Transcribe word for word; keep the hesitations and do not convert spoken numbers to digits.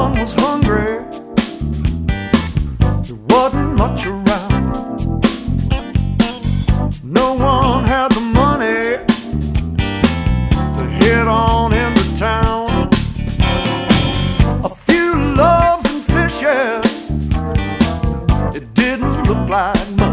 Everyone was hungry. There wasn't much around. No one had the money to head on into town. A few loaves and fishes, it didn't look like much.